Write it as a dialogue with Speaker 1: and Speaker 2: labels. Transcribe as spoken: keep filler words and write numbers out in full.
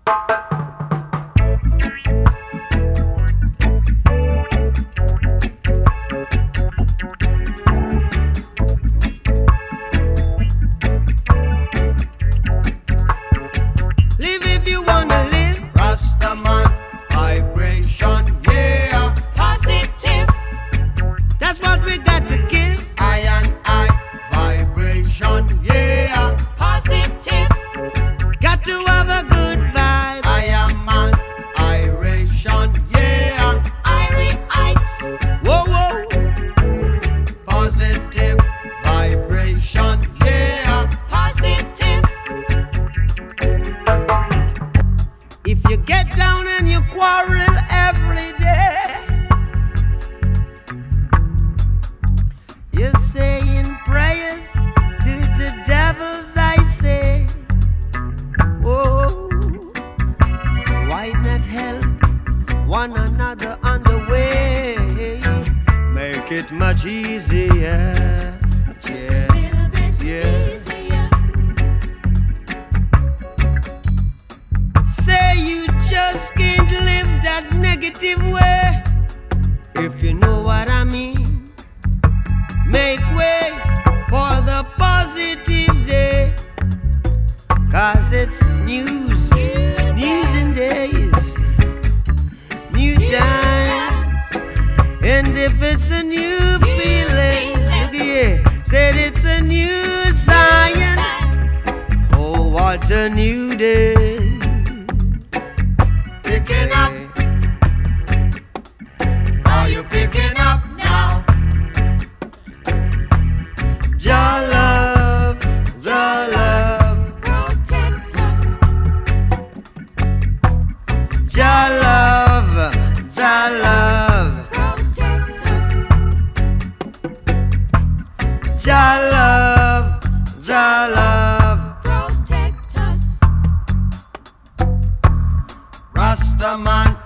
Speaker 1: Live if you wanna live. Rastaman vibration, yeah.
Speaker 2: Positive.
Speaker 1: That's what we got to give. I and I vibration, yeah.
Speaker 2: Positive.
Speaker 1: Got to have a good vibe. I am an iration, yeah.
Speaker 2: Irites.
Speaker 1: Whoa, whoa. Positive vibration, yeah.
Speaker 2: Positive.
Speaker 1: If you get down and you quarrel every day, you're saying prayers to the devils, I say. Oh, why not help one another on the way? Make it much easier.
Speaker 2: Just
Speaker 1: Yeah.
Speaker 2: a little bit
Speaker 1: Yeah.
Speaker 2: easier.
Speaker 1: Say you just can't live that negative way. If you know what I mean, make way for the positive day. Cause it's news, news and days, new time. And if it's a new feeling, look here, said it's a new science. Oh, what a new day. Picking up. Are you picking up now? Jah love, Jah love,
Speaker 2: Protect us.
Speaker 1: Jah love, Jah love,
Speaker 2: Protect us.
Speaker 1: Jah love, Jah love.
Speaker 2: Protect us.
Speaker 1: Rastaman